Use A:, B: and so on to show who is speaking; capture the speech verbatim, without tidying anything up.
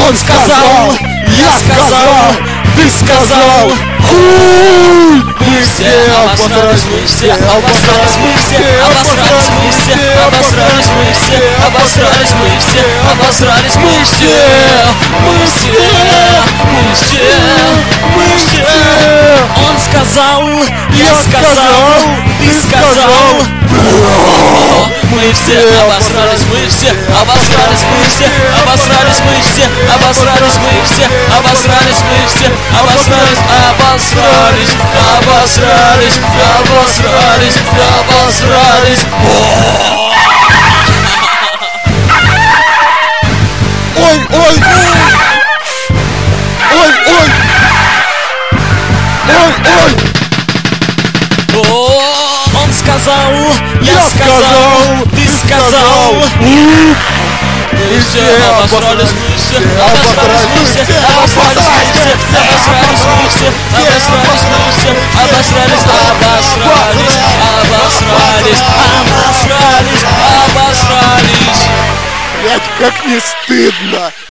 A: Он сказал, я сказал, ты сказал, хуй! Мы все обосрались, мы все обосрались, мы все обосрались, мы все обосрались, мы все обосрались, мы все обосрались, мы все, мы все, мы все, мы все. Он сказал, я сказал, ты сказал, мы все обосрались, мы все обосрались, мы все обосрались, мы все обосрались, мы все обосрались, мы все обосрались, обосрались, обосрались, обосрались, обосрались. Ой, ой, ой, ой, ой, ой. Он сказал, я сказал, ты сказал. Мы все обосрались, мы все обосрались, мы все обосрались, мы все обосрались, мы все обосрались, мы все обосрались, обосрались, обосрались, обосрались, обосрались. Блять, как не стыдно.